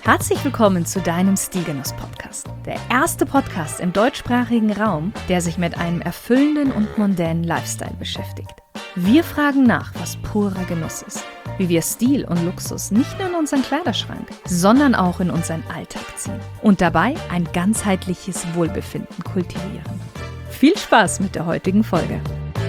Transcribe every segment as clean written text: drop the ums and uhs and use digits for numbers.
Herzlich willkommen zu deinem Stilgenuss-Podcast. Der erste Podcast im deutschsprachigen Raum, der sich mit einem erfüllenden und mondänen Lifestyle beschäftigt. Wir fragen nach, was purer Genuss ist, wie wir Stil und Luxus nicht nur in unseren Kleiderschrank, sondern auch in unseren Alltag ziehen und dabei ein ganzheitliches Wohlbefinden kultivieren. Viel Spaß mit der heutigen Folge.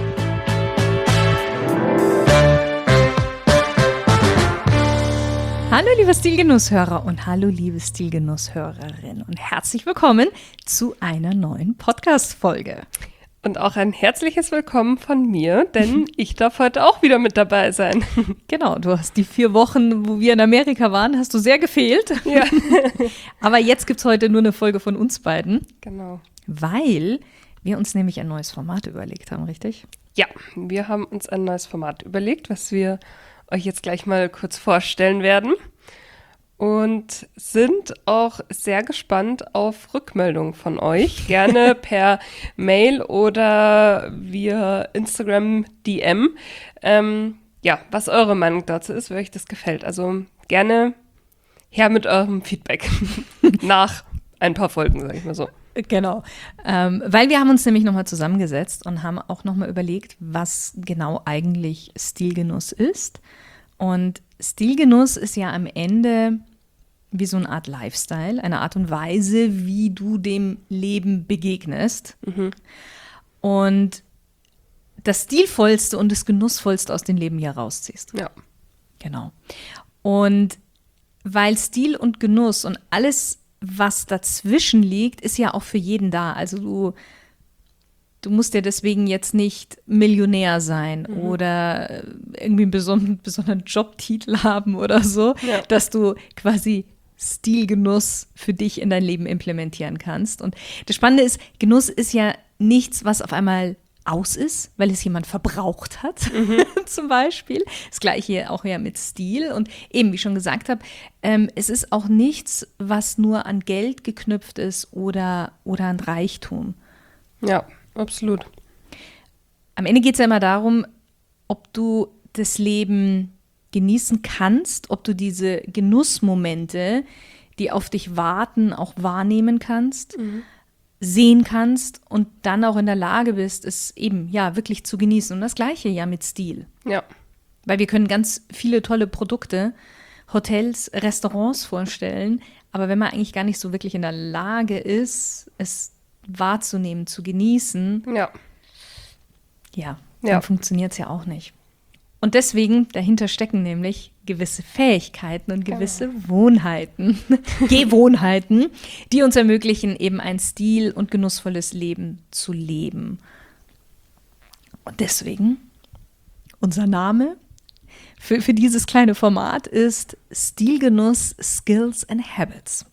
Hallo liebe Stilgenusshörer und hallo liebe Stilgenusshörerin und herzlich willkommen zu einer neuen Podcast-Folge. Und auch ein herzliches Willkommen von mir, denn ich darf heute auch wieder mit dabei sein. Genau, du hast die 4 Wochen, wo wir in Amerika waren, hast du sehr gefehlt. Ja. Aber jetzt gibt es heute nur eine Folge von uns beiden. Genau. Weil wir uns nämlich ein neues Format überlegt haben, richtig? Ja, wir haben uns ein neues Format überlegt, was wir euch jetzt gleich mal kurz vorstellen werden. Und sind auch sehr gespannt auf Rückmeldungen von euch. Gerne per Mail oder via Instagram DM. Was eure Meinung dazu ist, wie euch das gefällt. Also gerne her mit eurem Feedback nach ein paar Folgen, sage ich mal so. Genau, weil wir haben uns nämlich nochmal zusammengesetzt und haben auch nochmal überlegt, was genau eigentlich Stilgenuss ist. Und Stilgenuss ist ja am Ende wie so eine Art Lifestyle, eine Art und Weise, wie du dem Leben begegnest. Mhm. Und das Stilvollste und das Genussvollste aus dem Leben hier rausziehst. Ja. Genau. Und weil Stil und Genuss und alles, was dazwischen liegt, ist ja auch für jeden da. Also du musst ja deswegen jetzt nicht Millionär sein oder irgendwie einen besonderen Jobtitel haben oder so, dass du quasi Stilgenuss für dich in dein Leben implementieren kannst. Und das Spannende ist, Genuss ist ja nichts, was auf einmal aus ist, weil es jemand verbraucht hat, zum Beispiel. Das Gleiche auch ja mit Stil. Und eben, wie ich schon gesagt habe, es ist auch nichts, was nur an Geld geknüpft ist oder an Reichtum. Ja, absolut. Am Ende geht es ja immer darum, ob du das Leben genießen kannst, ob du diese Genussmomente, die auf dich warten, auch wahrnehmen kannst, sehen kannst und dann auch in der Lage bist, es eben ja wirklich zu genießen. Und das Gleiche ja mit Stil. Ja. Weil wir können ganz viele tolle Produkte, Hotels, Restaurants vorstellen, aber wenn man eigentlich gar nicht so wirklich in der Lage ist, es wahrzunehmen, zu genießen, dann funktioniert es ja auch nicht. Und deswegen, dahinter stecken nämlich gewisse Fähigkeiten und gewisse Gewohnheiten, die uns ermöglichen, eben ein stil- und genussvolles Leben zu leben. Und deswegen, unser Name für dieses kleine Format ist Stilgenuss, Skills and Habits.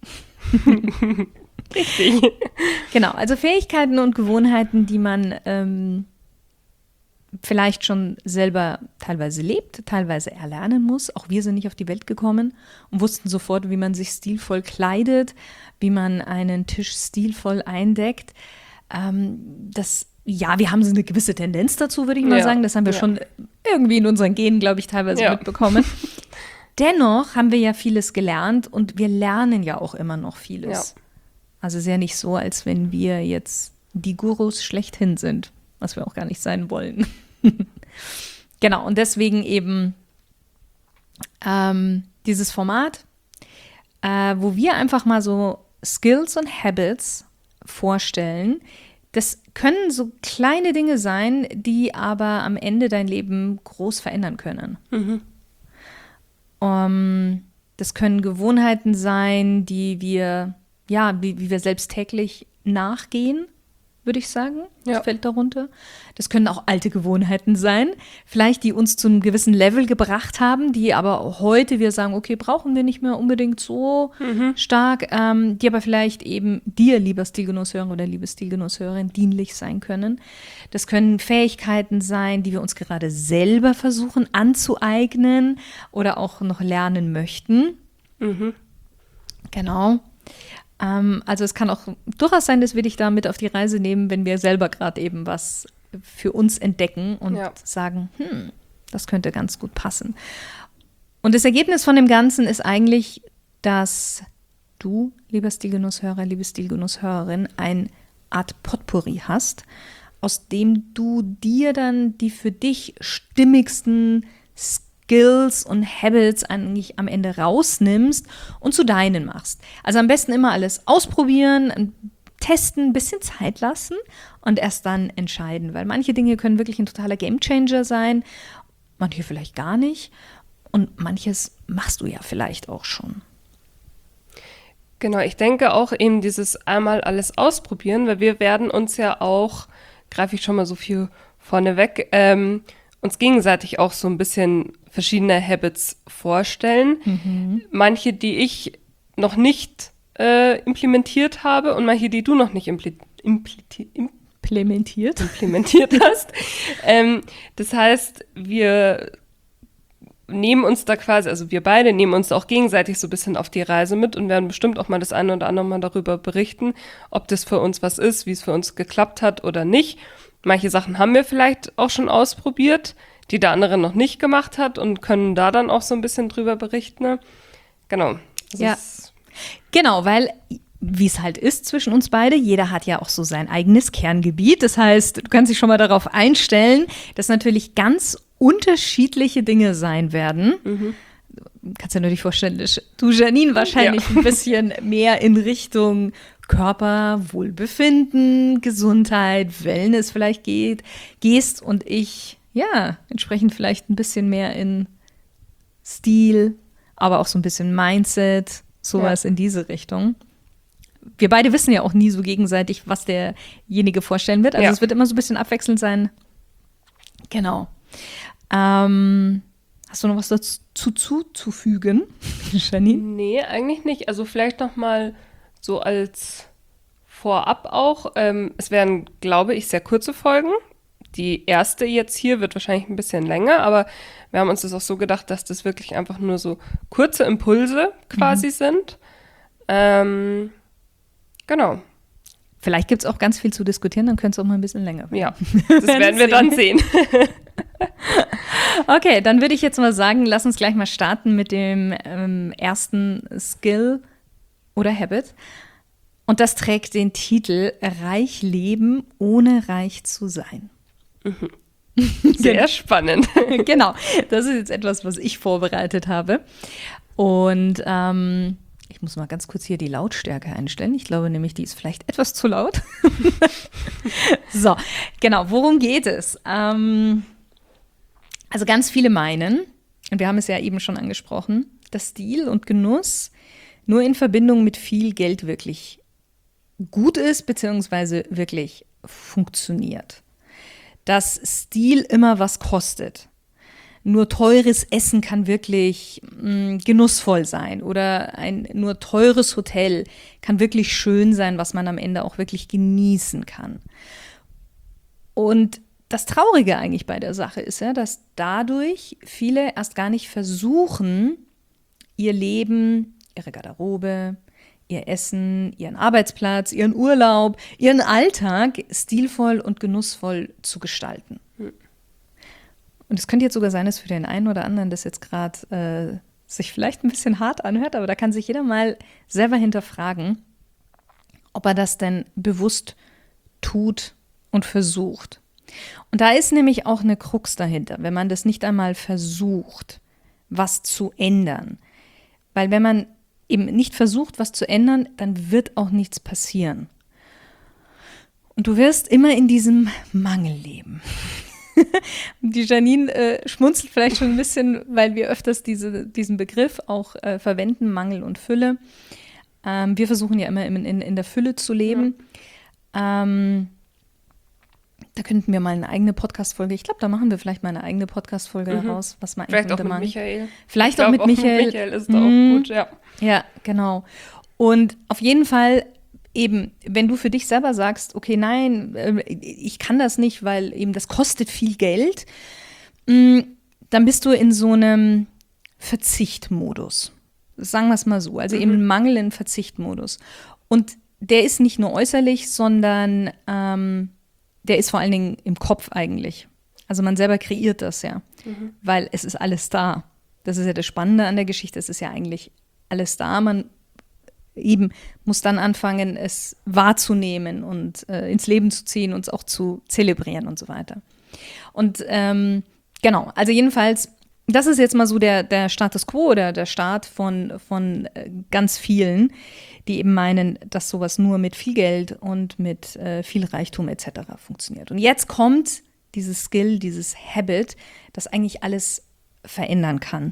Richtig. Genau, also Fähigkeiten und Gewohnheiten, die man vielleicht schon selber teilweise lebt, teilweise erlernen muss. Auch wir sind nicht auf die Welt gekommen und wussten sofort, wie man sich stilvoll kleidet, wie man einen Tisch stilvoll eindeckt. Wir haben so eine gewisse Tendenz dazu, würde ich mal sagen. Das haben wir schon irgendwie in unseren Genen, glaube ich, teilweise mitbekommen. Dennoch haben wir ja vieles gelernt und wir lernen ja auch immer noch vieles. Ja. Also ist ja nicht so, als wenn wir jetzt die Gurus schlechthin sind, was wir auch gar nicht sein wollen. Genau, und deswegen eben dieses Format, wo wir einfach mal so Skills und Habits vorstellen. Das können so kleine Dinge sein, die aber am Ende dein Leben groß verändern können. Das können Gewohnheiten sein, die wir, wie wir selbst täglich nachgehen, würde ich sagen. Das fällt darunter. Das können auch alte Gewohnheiten sein, vielleicht die uns zu einem gewissen Level gebracht haben, die aber heute wir sagen, okay, brauchen wir nicht mehr unbedingt so stark, die aber vielleicht eben dir, lieber Stilgenusshörer oder liebe Stilgenusshörerin, dienlich sein können. Das können Fähigkeiten sein, die wir uns gerade selber versuchen anzueignen oder auch noch lernen möchten. Genau. Also es kann auch durchaus sein, dass wir dich da mit auf die Reise nehmen, wenn wir selber gerade eben was für uns entdecken und sagen, das könnte ganz gut passen. Und das Ergebnis von dem Ganzen ist eigentlich dass du, lieber Stilgenusshörer, liebe Stilgenusshörerin, eine Art Potpourri hast, aus dem du dir dann die für dich stimmigsten Skills und Habits eigentlich am Ende rausnimmst und zu deinen machst. Also am besten immer alles ausprobieren, testen, ein bisschen Zeit lassen und erst dann entscheiden, weil manche Dinge können wirklich ein totaler Gamechanger sein, manche vielleicht gar nicht und manches machst du ja vielleicht auch schon. Genau, ich denke auch eben dieses einmal alles ausprobieren, weil wir werden uns ja auch, greife ich schon mal so viel vorneweg, uns gegenseitig auch so ein bisschen verschiedene Habits vorstellen. Manche, die ich noch nicht implementiert habe und manche, die du noch nicht implementiert hast. Das heißt, wir nehmen uns da quasi, also wir beide nehmen uns auch gegenseitig so ein bisschen auf die Reise mit und werden bestimmt auch mal das eine oder andere Mal darüber berichten, ob das für uns was ist, wie es für uns geklappt hat oder nicht. Manche Sachen haben wir vielleicht auch schon ausprobiert, die der andere noch nicht gemacht hat und können da dann auch so ein bisschen drüber berichten. Genau. Ja. Genau, weil wie es halt ist zwischen uns beide, jeder hat ja auch so sein eigenes Kerngebiet. Das heißt, du kannst dich schon mal darauf einstellen, dass natürlich ganz unterschiedliche Dinge sein werden. Du kannst dir natürlich vorstellen, dass du, Janine, wahrscheinlich ein bisschen mehr in Richtung Körper, Wohlbefinden, Gesundheit, Wellness vielleicht gehst und ich, ja, entsprechend vielleicht ein bisschen mehr in Stil, aber auch so ein bisschen Mindset, sowas in diese Richtung. Wir beide wissen ja auch nie so gegenseitig, was derjenige vorstellen wird. Also es wird immer so ein bisschen abwechselnd sein. Genau. Hast du noch was dazu zuzufügen, Janine? Nee, eigentlich nicht. Also vielleicht noch mal so als Vorab auch. Es werden, glaube ich, sehr kurze Folgen. Die erste jetzt hier wird wahrscheinlich ein bisschen länger, aber wir haben uns das auch so gedacht, dass das wirklich einfach nur so kurze Impulse quasi sind. Genau. Vielleicht gibt es auch ganz viel zu diskutieren, dann könnte es auch mal ein bisschen länger werden. Ja, das werden wir dann sehen. Okay, dann würde ich jetzt mal sagen, lass uns gleich mal starten mit dem ersten Skill oder Habit. Und das trägt den Titel Reich leben, ohne reich zu sein. Sehr spannend. Genau, das ist jetzt etwas, was ich vorbereitet habe. Und ich muss mal ganz kurz hier die Lautstärke einstellen. Ich glaube nämlich, die ist vielleicht etwas zu laut. So, genau, worum geht es? Also ganz viele meinen, und wir haben es ja eben schon angesprochen, dass Stil und Genuss nur in Verbindung mit viel Geld wirklich gut ist, beziehungsweise wirklich funktioniert. Dass Stil immer was kostet. Nur teures Essen kann wirklich genussvoll sein oder ein nur teures Hotel kann wirklich schön sein, was man am Ende auch wirklich genießen kann. Und das Traurige eigentlich bei der Sache ist ja, dass dadurch viele erst gar nicht versuchen, ihr Leben, ihre Garderobe, ihr Essen, ihren Arbeitsplatz, ihren Urlaub, ihren Alltag stilvoll und genussvoll zu gestalten. Und es könnte jetzt sogar sein, dass für den einen oder anderen das jetzt gerade sich vielleicht ein bisschen hart anhört, aber da kann sich jeder mal selber hinterfragen, ob er das denn bewusst tut und versucht. Und da ist nämlich auch eine Krux dahinter, wenn man das nicht einmal versucht, was zu ändern. Weil wenn man eben nicht versucht, was zu ändern, dann wird auch nichts passieren. Und du wirst immer in diesem Mangel leben. Die Janine schmunzelt vielleicht schon ein bisschen, weil wir öfters diesen Begriff auch verwenden, Mangel und Fülle. Wir versuchen ja immer in der Fülle zu leben. Ja. Da könnten wir mal eine eigene Podcast-Folge, ich glaube, da machen wir vielleicht mal eine eigene Podcast-Folge daraus, was man vielleicht auch mit Michael. Vielleicht auch mit Michael. Michael ist da auch gut, ja. Ja, genau. Und auf jeden Fall eben, wenn du für dich selber sagst, okay, nein, ich kann das nicht, weil eben das kostet viel Geld, dann bist du in so einem Verzichtmodus. Sagen wir es mal so, also eben Mangel in Verzichtmodus. Und der ist nicht nur äußerlich, sondern der ist vor allen Dingen im Kopf eigentlich. Also man selber kreiert das ja, weil es ist alles da. Das ist ja das Spannende an der Geschichte, es ist ja eigentlich alles da. Man eben muss dann anfangen, es wahrzunehmen und ins Leben zu ziehen und es auch zu zelebrieren und so weiter. Und genau, also jedenfalls, das ist jetzt mal so der Status quo oder der Start von ganz vielen, die eben meinen, dass sowas nur mit viel Geld und mit viel Reichtum etc. funktioniert. Und jetzt kommt dieses Skill, dieses Habit, das eigentlich alles verändern kann.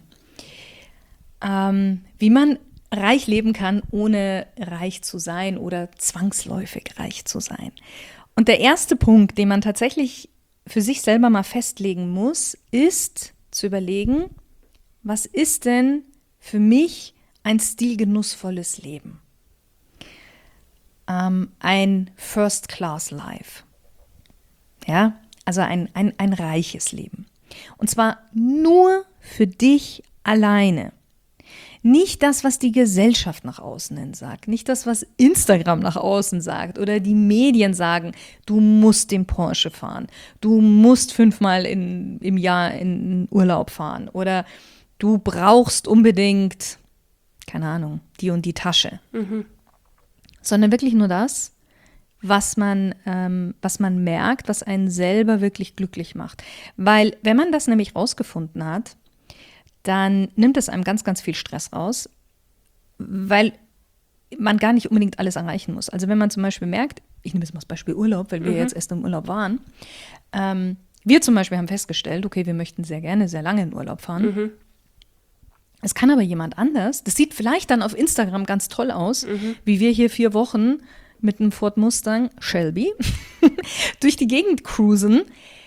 Wie man reich leben kann, ohne reich zu sein oder zwangsläufig reich zu sein. Und der erste Punkt, den man tatsächlich für sich selber mal festlegen muss, ist zu überlegen, was ist denn für mich ein stilgenussvolles Leben? Ein First-Class-Life. Ja, also ein reiches Leben. Und zwar nur für dich alleine. Nicht das, was die Gesellschaft nach außen hin sagt, nicht das, was Instagram nach außen sagt oder die Medien sagen, du musst den Porsche fahren, du musst 5-mal im Jahr in Urlaub fahren oder du brauchst unbedingt, keine Ahnung, die und die Tasche. Sondern wirklich nur das, was man merkt, was einen selber wirklich glücklich macht. Weil wenn man das nämlich rausgefunden hat, dann nimmt es einem ganz, ganz viel Stress raus, weil man gar nicht unbedingt alles erreichen muss. Also wenn man zum Beispiel merkt, ich nehme jetzt mal das Beispiel Urlaub, weil wir jetzt erst im Urlaub waren. Wir zum Beispiel haben festgestellt, okay, wir möchten sehr gerne, sehr lange in Urlaub fahren. Es kann aber jemand anders, das sieht vielleicht dann auf Instagram ganz toll aus, wie wir hier 4 Wochen mit einem Ford Mustang Shelby durch die Gegend cruisen.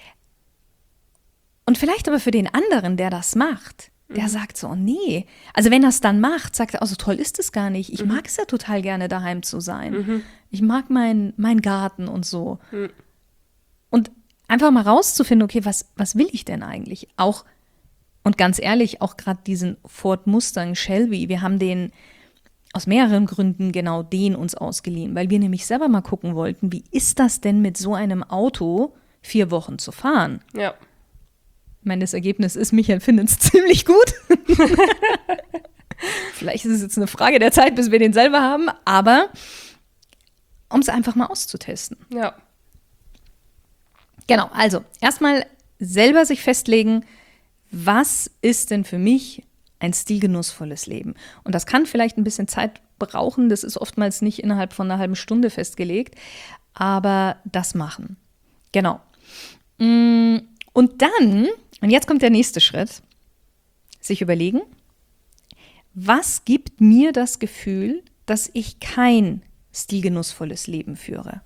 Und vielleicht aber für den anderen, der das macht, der sagt so, oh nee. Also wenn er es dann macht, sagt er, oh, so toll ist es gar nicht. Ich mag es ja total gerne, daheim zu sein. Ich mag meinen Garten und so. Und einfach mal rauszufinden, okay, was will ich denn eigentlich? Auch, und ganz ehrlich, auch gerade diesen Ford Mustang Shelby, wir haben den aus mehreren Gründen genau den uns ausgeliehen, weil wir nämlich selber mal gucken wollten, wie ist das denn mit so einem Auto 4 Wochen zu fahren? Ja. Ich meine, das Ergebnis ist, Michael findet es ziemlich gut. Vielleicht ist es jetzt eine Frage der Zeit, bis wir den selber haben, aber um es einfach mal auszutesten. Ja. Genau, also erstmal selber sich festlegen, was ist denn für mich ein stilgenussvolles Leben? Und das kann vielleicht ein bisschen Zeit brauchen, das ist oftmals nicht innerhalb von einer halben Stunde festgelegt, aber das machen. Genau. Und dann, und jetzt kommt der nächste Schritt, sich überlegen, was gibt mir das Gefühl, dass ich kein stilgenussvolles Leben führe?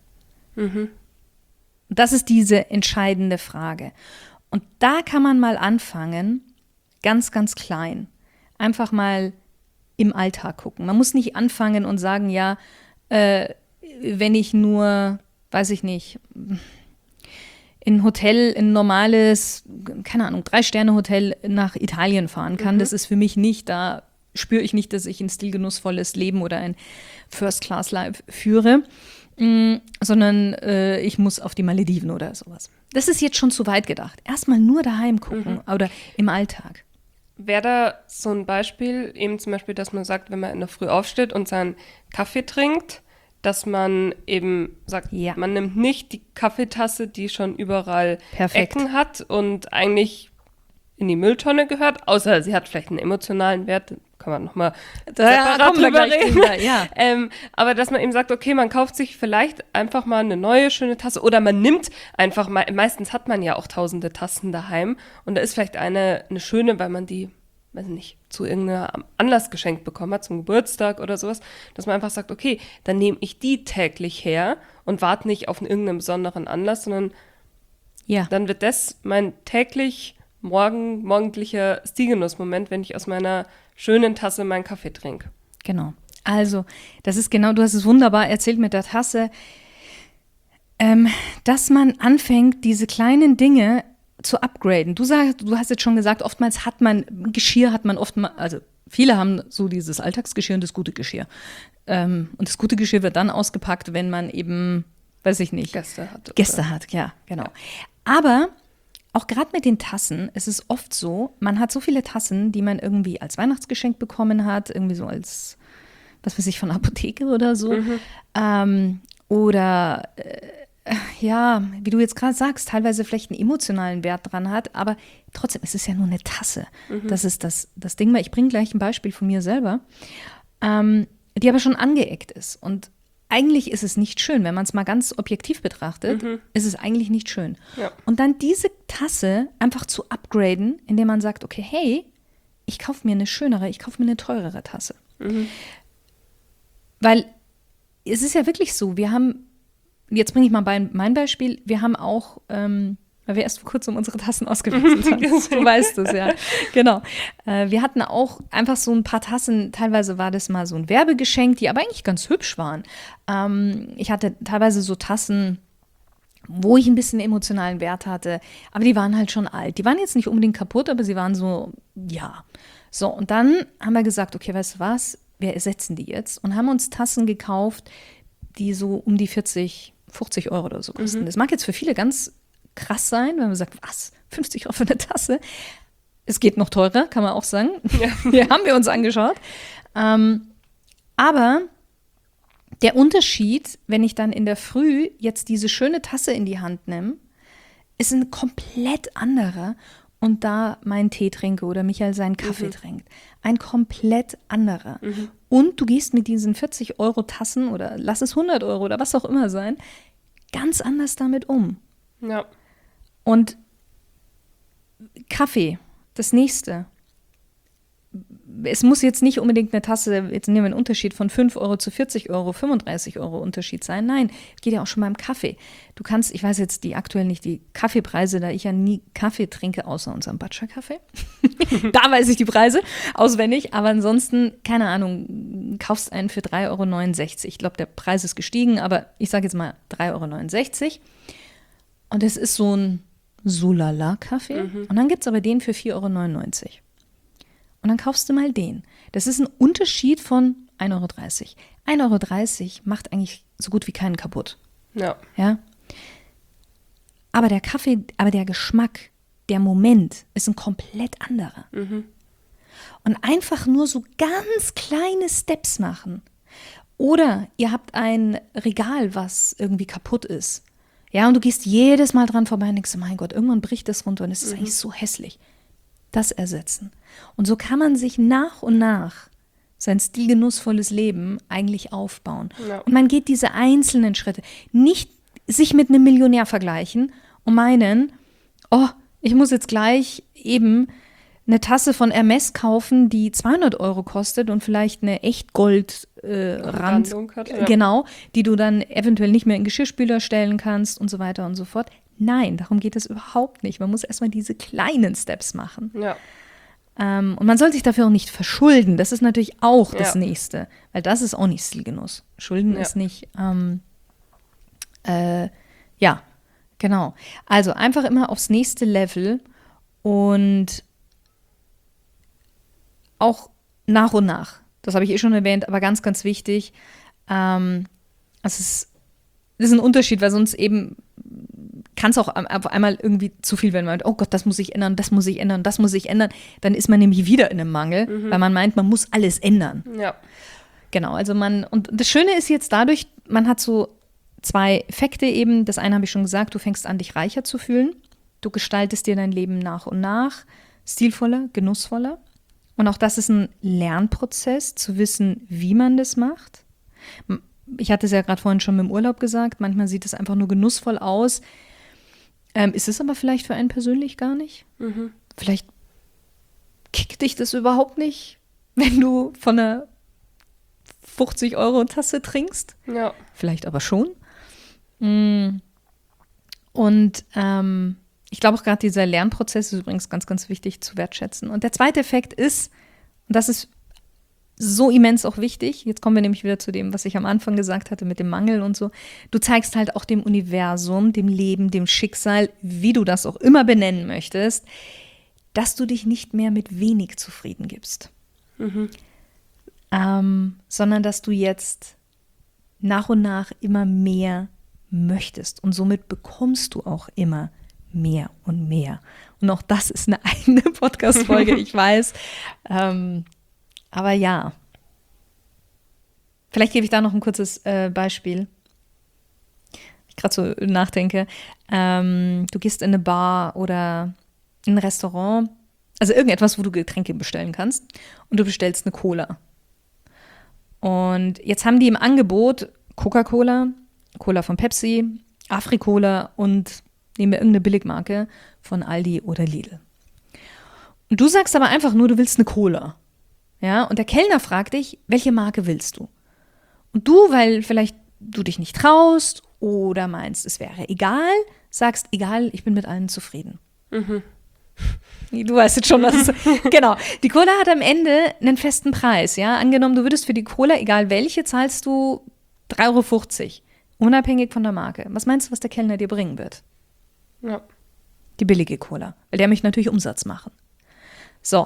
Das ist diese entscheidende Frage. Und da kann man mal anfangen, ganz, ganz klein. Einfach mal im Alltag gucken. Man muss nicht anfangen und sagen, ja, wenn ich nur, weiß ich nicht, in ein Hotel, in ein normales, keine Ahnung, 3-Sterne-Hotel nach Italien fahren kann, das ist für mich nicht, da spüre ich nicht, dass ich ein stilgenussvolles Leben oder ein First-Class-Life führe, sondern ich muss auf die Malediven oder sowas. Das ist jetzt schon zu weit gedacht. Erstmal nur daheim gucken oder im Alltag. Wäre da so ein Beispiel, eben zum Beispiel, dass man sagt, wenn man in der Früh aufsteht und seinen Kaffee trinkt, dass man eben sagt, Ja. man nimmt nicht die Kaffeetasse, die schon überall Perfekt. Ecken hat und eigentlich in die Mülltonne gehört, außer sie hat vielleicht einen emotionalen Wert, kann man nochmal separat drüber reden. Ja. Aber dass man eben sagt, okay, man kauft sich vielleicht einfach mal eine neue schöne Tasse oder man nimmt einfach mal, meistens hat man ja auch tausende Tassen daheim und da ist vielleicht eine schöne, weil man die, weiß nicht, zu irgendeinem Anlass geschenkt bekommen hat, zum Geburtstag oder sowas, dass man einfach sagt, okay, dann nehme ich die täglich her und warte nicht auf irgendeinen besonderen Anlass, sondern Ja. dann wird das mein morgendlicher Stilgenussmoment, wenn ich aus meiner schönen Tasse meinen Kaffee trinke. Genau. Also, das ist genau, du hast es wunderbar erzählt mit der Tasse, dass man anfängt, diese kleinen Dinge zu upgraden. Du hast jetzt schon gesagt, oftmals hat man also viele haben so dieses Alltagsgeschirr und das gute Geschirr. Und das gute Geschirr wird dann ausgepackt, wenn man eben, weiß ich nicht, Gäste hat. Gäste hat, ja, genau. Aber auch gerade mit den Tassen, es ist oft so, man hat so viele Tassen, die man irgendwie als Weihnachtsgeschenk bekommen hat, irgendwie so als, was weiß ich, von Apotheke oder so. Oder ja, wie du jetzt gerade sagst, teilweise vielleicht einen emotionalen Wert dran hat, aber trotzdem, es ist ja nur eine Tasse. Das ist das Ding, weil ich bringe gleich ein Beispiel von mir selber, die aber schon angeeckt ist. Und eigentlich ist es nicht schön, wenn man es mal ganz objektiv betrachtet, ist es eigentlich nicht schön. Ja. Und dann diese Tasse einfach zu upgraden, indem man sagt, okay, hey, ich kaufe mir eine schönere, ich kaufe mir eine teurere Tasse. Weil es ist ja wirklich so, wir haben, jetzt bringe ich mal mein Beispiel, wir haben auch, weil wir erst vor kurzem unsere Tassen ausgewechselt haben. Du weißt es, ja. Genau. Wir hatten auch einfach so ein paar Tassen, teilweise war das mal so ein Werbegeschenk, die aber eigentlich ganz hübsch waren. Ich hatte teilweise so Tassen, wo ich ein bisschen emotionalen Wert hatte, aber die waren halt schon alt. Die waren jetzt nicht unbedingt kaputt, aber sie waren so, ja. So, und dann haben wir gesagt, okay, weißt du was, wir ersetzen die jetzt und haben uns Tassen gekauft, die so um die 40, 50 Euro oder so kosten. Das mag jetzt für viele ganz krass sein, wenn man sagt, was, 50 Euro für eine Tasse? Es geht noch teurer, kann man auch sagen. Ja. Die haben wir uns angeschaut. Aber der Unterschied, wenn ich dann in der Früh jetzt diese schöne Tasse in die Hand nehme, ist ein komplett anderer. Und da meinen Tee trinke oder Michael seinen Kaffee trinkt. Ein komplett anderer. Und du gehst mit diesen 40 Euro Tassen oder lass es 100 Euro oder was auch immer sein, ganz anders damit um. Ja. Und Kaffee, das nächste. Es muss jetzt nicht unbedingt eine Tasse, jetzt nehmen wir einen Unterschied von 5 Euro zu 40 Euro, 35 Euro Unterschied sein. Nein, geht ja auch schon beim Kaffee. Du kannst, ich weiß jetzt aktuell nicht die Kaffeepreise, da ich ja nie Kaffee trinke, außer unserem Batcha-Kaffee. Da weiß ich die Preise auswendig, aber ansonsten, keine Ahnung, kaufst einen für 3,69 Euro. Ich glaube, der Preis ist gestiegen, aber ich sage jetzt mal 3,69 Euro. Und es ist so ein Solala-Kaffee. Und dann gibt es aber den für 4,99 Euro. Und dann kaufst du mal den. Das ist ein Unterschied von 1,30 Euro. 1,30 Euro macht eigentlich so gut wie keinen kaputt. Ja. Ja? Aber der Kaffee, aber der Geschmack, der Moment ist ein komplett anderer. Und einfach nur so ganz kleine Steps machen. Oder ihr habt ein Regal, was irgendwie kaputt ist. Ja, und du gehst jedes Mal dran vorbei und denkst, mein Gott, irgendwann bricht das runter und es ist eigentlich so hässlich. Das ersetzen. Und so kann man sich nach und nach sein stilgenussvolles Leben eigentlich aufbauen. Ja. Und man geht diese einzelnen Schritte. Nicht sich mit einem Millionär vergleichen und meinen, oh, ich muss jetzt gleich eben eine Tasse von Hermes kaufen, die 200 Euro kostet und vielleicht eine Echtgold-Rand, genau, die du dann eventuell nicht mehr in den Geschirrspüler stellen kannst und so weiter und so fort. Nein, darum geht es überhaupt nicht. Man muss erstmal diese kleinen Steps machen. Ja. Und man soll sich dafür auch nicht verschulden. Das ist natürlich auch das Nächste, weil das ist auch nicht Stilgenuss. Schulden ist nicht, ja, genau. Also einfach immer aufs nächste Level und auch nach und nach. Das habe ich schon erwähnt, aber ganz, ganz wichtig. Das ist ein Unterschied, weil sonst eben kann es auch auf einmal irgendwie zu viel werden. Man meint, oh Gott, das muss ich ändern, das muss ich ändern, das muss ich ändern. Dann ist man nämlich wieder in einem Mangel, weil man meint, man muss alles ändern. Ja. Genau, also und das Schöne ist jetzt dadurch, man hat so 2 Effekte eben. Das eine habe ich schon gesagt, du fängst an, dich reicher zu fühlen. Du gestaltest dir dein Leben nach und nach stilvoller, genussvoller. Und auch das ist ein Lernprozess, zu wissen, wie man das macht. Ich hatte es ja gerade vorhin schon mit dem Urlaub gesagt, manchmal sieht es einfach nur genussvoll aus. Ist es aber vielleicht für einen persönlich gar nicht. Vielleicht kickt dich das überhaupt nicht, wenn du von einer 50 Euro Tasse trinkst. Ja. Vielleicht aber schon. Und ich glaube auch gerade dieser Lernprozess ist übrigens ganz, ganz wichtig zu wertschätzen. Und der zweite Effekt ist, und das ist so immens auch wichtig, jetzt kommen wir nämlich wieder zu dem, was ich am Anfang gesagt hatte mit dem Mangel und so, du zeigst halt auch dem Universum, dem Leben, dem Schicksal, wie du das auch immer benennen möchtest, dass du dich nicht mehr mit wenig zufrieden gibst. Sondern dass du jetzt nach und nach immer mehr möchtest und somit bekommst du auch immer mehr und mehr. Und auch das ist eine eigene Podcast-Folge, ich weiß. Aber ja. Vielleicht gebe ich da noch ein kurzes Beispiel. Ich gerade so nachdenke. Du gehst in eine Bar oder in ein Restaurant, also irgendetwas, wo du Getränke bestellen kannst, und du bestellst eine Cola. Und jetzt haben die im Angebot Coca-Cola, Cola von Pepsi, Afri-Cola und nehmen wir irgendeine Billigmarke von Aldi oder Lidl. Und du sagst aber einfach nur, du willst eine Cola. Ja, und der Kellner fragt dich, welche Marke willst du? Und du, weil vielleicht du dich nicht traust oder meinst, es wäre egal, sagst, egal, ich bin mit allen zufrieden. Mhm. Du weißt jetzt schon, was es ist. Genau. Die Cola hat am Ende einen festen Preis. Ja? Angenommen, du würdest für die Cola, egal welche, zahlst du 3,50 €. Unabhängig von der Marke. Was meinst du, was der Kellner dir bringen wird? Ja. Die billige Cola. Weil der möchte natürlich Umsatz machen. So.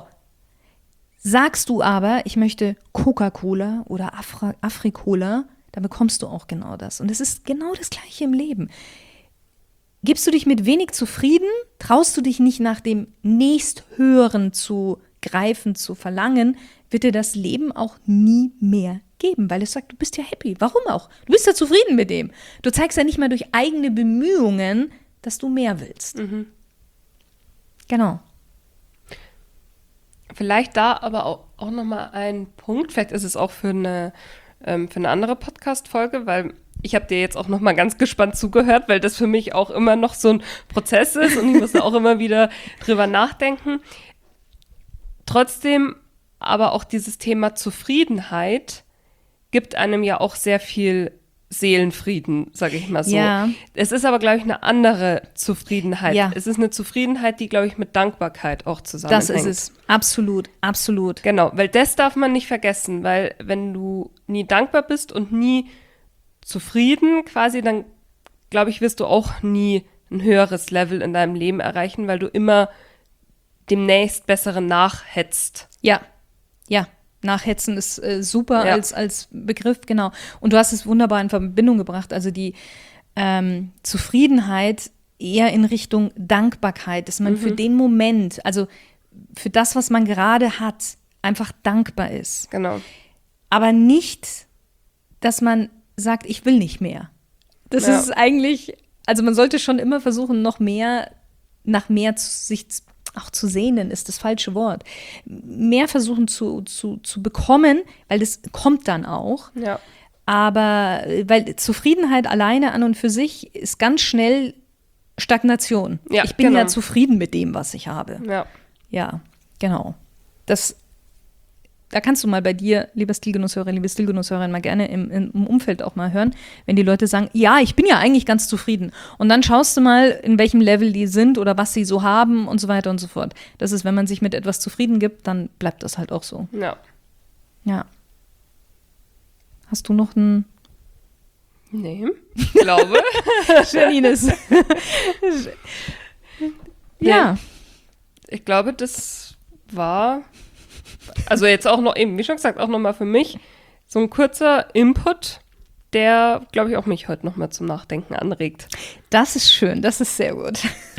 Sagst du aber, ich möchte Coca-Cola oder Afri-Cola, dann bekommst du auch genau das. Und es ist genau das Gleiche im Leben. Gibst du dich mit wenig zufrieden, traust du dich nicht nach dem nächsthöheren zu greifen, zu verlangen, wird dir das Leben auch nie mehr geben, weil es sagt, du bist ja happy. Warum auch? Du bist ja zufrieden mit dem. Du zeigst ja nicht mal durch eigene Bemühungen, dass du mehr willst. Mhm. Genau. Vielleicht da aber auch nochmal ein Punkt, vielleicht ist es auch für eine andere Podcast-Folge, weil ich habe dir jetzt auch nochmal ganz gespannt zugehört, weil das für mich auch immer noch so ein Prozess ist und ich muss da auch immer wieder drüber nachdenken. Trotzdem aber auch dieses Thema Zufriedenheit gibt einem ja auch sehr viel Seelenfrieden, sage ich mal so. Ja. Es ist aber, glaube ich, eine andere Zufriedenheit. Ja. Es ist eine Zufriedenheit, die, glaube ich, mit Dankbarkeit auch zusammenhängt. Das ist es. Absolut, absolut. Genau, weil das darf man nicht vergessen, weil wenn du nie dankbar bist und nie zufrieden quasi, dann, glaube ich, wirst du auch nie ein höheres Level in deinem Leben erreichen, weil du immer dem nächstbesseren nachhetzt. Ja, ja. Nachhetzen ist super als Begriff, genau. Und du hast es wunderbar in Verbindung gebracht. Also die Zufriedenheit eher in Richtung Dankbarkeit, dass man für den Moment, also für das, was man gerade hat, einfach dankbar ist. Genau. Aber nicht, dass man sagt, ich will nicht mehr. Das ist eigentlich, also man sollte schon immer versuchen, noch mehr, nach mehr sich auch zu sehnen, ist das falsche Wort. Mehr versuchen zu bekommen, weil das kommt dann auch. Ja. Aber, weil Zufriedenheit alleine an und für sich ist ganz schnell Stagnation. Ja, ich bin ja zufrieden mit dem, was ich habe. Ja. Ja, genau. Da kannst du mal bei dir, lieber Stilgenusshörer, liebe Stilgenusshörerin, mal gerne im Umfeld auch mal hören, wenn die Leute sagen, ja, ich bin ja eigentlich ganz zufrieden. Und dann schaust du mal, in welchem Level die sind oder was sie so haben und so weiter und so fort. Das ist, wenn man sich mit etwas zufrieden gibt, dann bleibt das halt auch so. Ja. Ja. Hast du noch einen? Nee, ich glaube. Janines. Ja. Ich glaube, das war, also jetzt auch noch eben, wie schon gesagt, auch nochmal für mich so ein kurzer Input, der, glaube ich, auch mich heute nochmal zum Nachdenken anregt. Das ist schön, das ist sehr gut.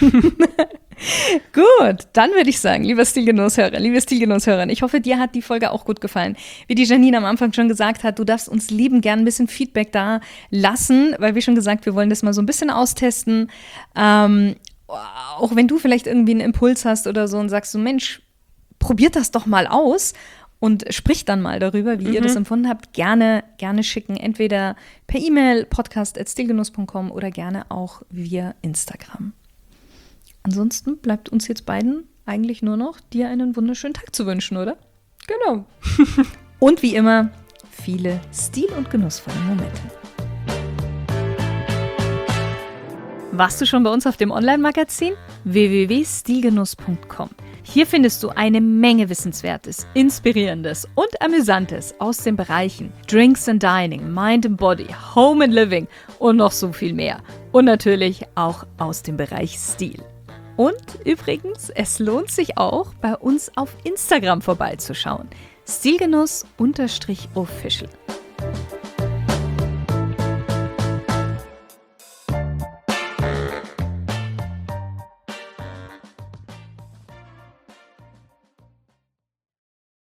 Gut, dann würde ich sagen, lieber Stilgenusshörer, liebe Stilgenusshörerin, ich hoffe, dir hat die Folge auch gut gefallen. Wie die Janine am Anfang schon gesagt hat, du darfst uns lieben gern ein bisschen Feedback da lassen, weil wie schon gesagt, wir wollen das mal so ein bisschen austesten. Auch wenn du vielleicht irgendwie einen Impuls hast oder so und sagst so, Mensch, probiert das doch mal aus und spricht dann mal darüber, wie ihr das empfunden habt. Gerne schicken, entweder per E-Mail, podcast@stilgenuss.com oder gerne auch via Instagram. Ansonsten bleibt uns jetzt beiden eigentlich nur noch, dir einen wunderschönen Tag zu wünschen, oder? Genau. Und wie immer, viele stil- und genussvolle Momente. Warst du schon bei uns auf dem Online-Magazin? www.stilgenuss.com. Hier findest du eine Menge Wissenswertes, Inspirierendes und Amüsantes aus den Bereichen Drinks and Dining, Mind and Body, Home and Living und noch so viel mehr. Und natürlich auch aus dem Bereich Stil. Und übrigens, es lohnt sich auch, bei uns auf Instagram vorbeizuschauen. Stilgenuss_official.